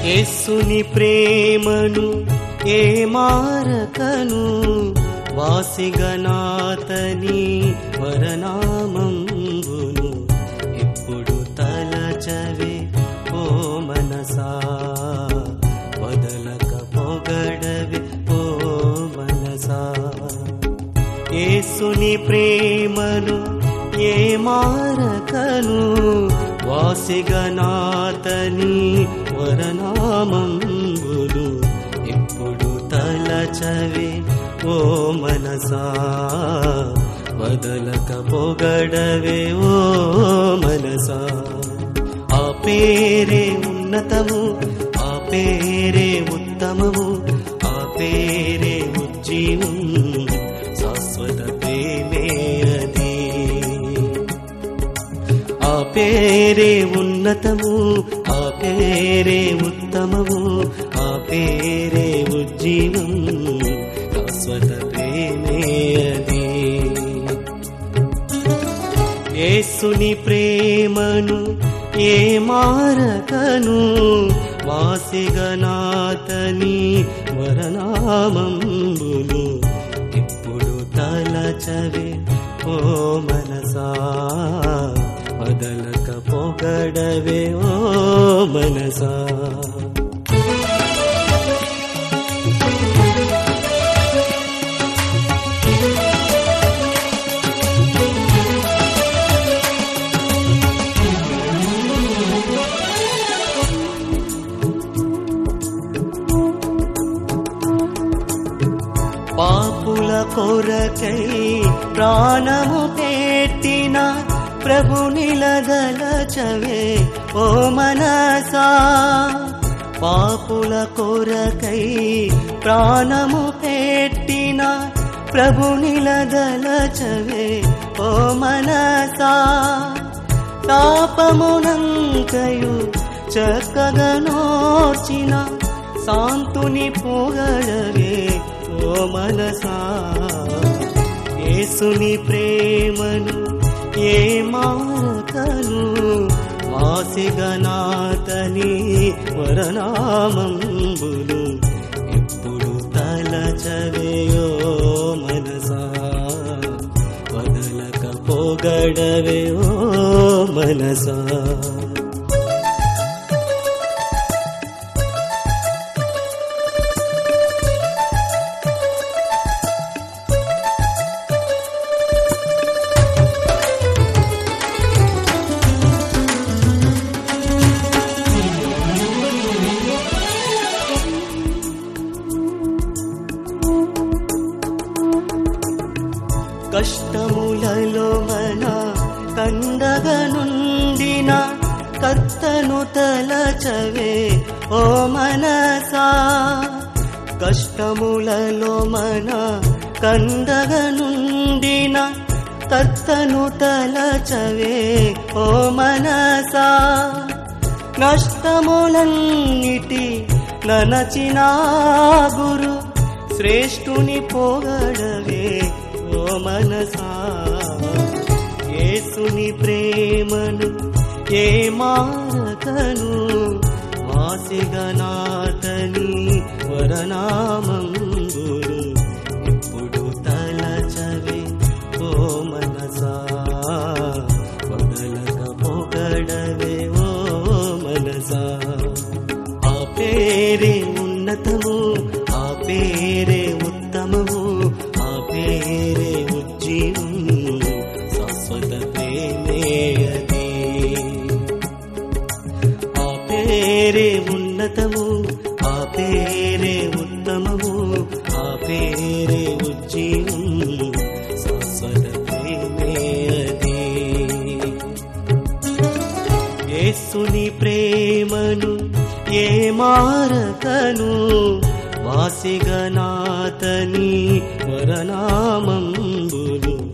యేసుని ప్రేమను ఏ మారకను వాసిగనాతని వరనామంబును ఎప్పుడు తలచవే ఓ మనసా వదలక పొగడవే ఓ మనసా. యేసుని ప్రేమను ఏ మారకను వాసిగనాతని వరనామంబులు ఎప్పుడు తలచవే ఓ మనసా వదలక పొగడవే ఓ మనసా. ఆ పేరే ఉన్నతము, ఆ పేరే ఉత్తమము, ఆ పేరే ఉజ్జీవం, శాశ్వత ప్రేమే అది. ఆ పేరే ఉన్నతము, ఆ పేరే ఉత్తమము, ఆ పేరే ఉజ్జీవం, శాశ్వత ప్రేమే అది. యేసుని ప్రేమను ఏ మారకను వాసిగనాతని వరనామంబులు ఎప్పుడు తలచవే ఓ మనసా వదలక పొగడవే ఓ మనసా. పాపుల కొరకై ప్రాణము పెట్టిన ప్రభు నిలదలచవే ఓ మనసా. పాపుల కొరకై ప్రాణము పెట్టిన ప్రభు నిలదలచవే ఓ మనసా. తాపమునంకయు చక్కగా నోర్చిన శాంతుని పొగడవే ఓ మనసా. యేసుని ప్రేమను ఏ మారకను వాసిగనాతని వరనామంబులు ఎప్పుడు తలచవే ఓ మనసా వదలక పొగడవే ఓ మనసా. కష్టములలో మన కండగనుండిన కర్తను తలచవే ఓ మనసా. కష్టములలో మన కండగనుండిన కర్తను తలచవే ఓ మనసా. నష్టములన్నిటి ననచిన గురు శ్రేష్ఠుని పొగడవే ఓ మనసా. యేసుని ప్రేమను ఏ మారకను వాసిగనాతని వరనామంబులు ఎప్పుడు తలచవే ఓ మనసా వదలక పొగడవే ఓ మనసా. ఆ పేరే ఉన్నతము, ఆ పేరే ఉత్తమము, ఆ పేరే ఉజ్జీవం, శాశ్వత ప్రేమే అది. ఆ పేరే ఉన్నతము, ఆ పేరే ఉత్తమము, ఆ పేరే ఉజ్జీవం, శాశ్వత ప్రేమే అది. యేసుని ప్రేమను ఏ మారకను వాసిగనాతని వరనామంబులు